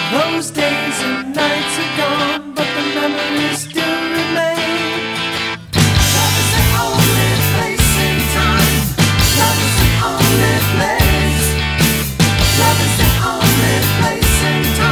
Those days and nights are gone, but the memories still remain.